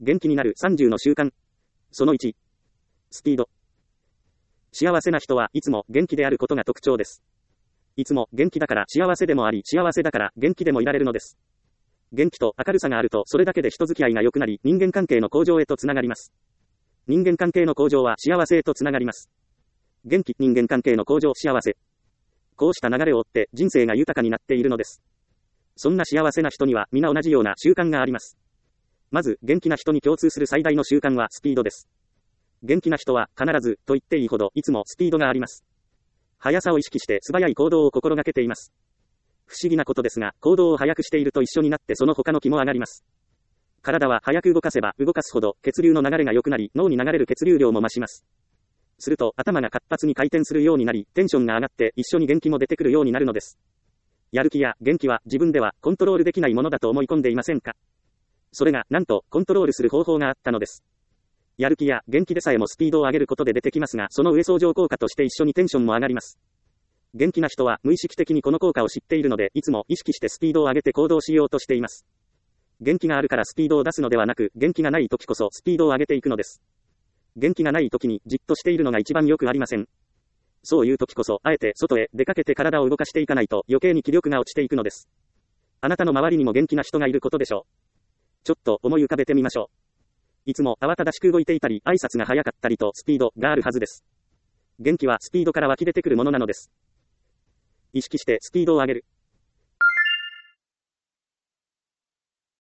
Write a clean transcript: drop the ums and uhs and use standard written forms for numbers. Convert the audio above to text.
元気になる30の習慣。その1。スピード。幸せな人はいつも元気であることが特徴です。いつも元気だから幸せでもあり、幸せだから元気でもいられるのです。元気と明るさがあると、それだけで人付き合いが良くなり、人間関係の向上へとつながります。人間関係の向上は幸せへとつながります。元気、人間関係の向上、幸せ。こうした流れを追って人生が豊かになっているのです。そんな幸せな人には皆同じような習慣があります。まず、元気な人に共通する最大の習慣はスピードです。元気な人は必ずと言っていいほどいつもスピードがあります。速さを意識して素早い行動を心がけています。不思議なことですが、行動を早くしていると一緒になってその他の気も上がります。体は早く動かせば動かすほど血流の流れが良くなり、脳に流れる血流量も増します。すると頭が活発に回転するようになり、テンションが上がって一緒に元気も出てくるようになるのです。やる気や元気は自分ではコントロールできないものだと思い込んでいませんか？それがなんとコントロールする方法があったのです。やる気や元気でさえもスピードを上げることで出てきますが、その上相乗効果として一緒にテンションも上がります。元気な人は無意識的にこの効果を知っているので、いつも意識してスピードを上げて行動しようとしています。元気があるからスピードを出すのではなく、元気がない時こそスピードを上げていくのです。元気がない時にじっとしているのが一番よくありません。そういう時こそ、あえて外へ出かけて体を動かしていかないと余計に気力が落ちていくのです。あなたの周りにも元気な人がいることでしょう。ちょっと思い浮かべてみましょう。いつも慌ただしく動いていたり、挨拶が早かったりとスピードがあるはずです。元気はスピードから湧き出てくるものなのです。意識してスピードを上げる。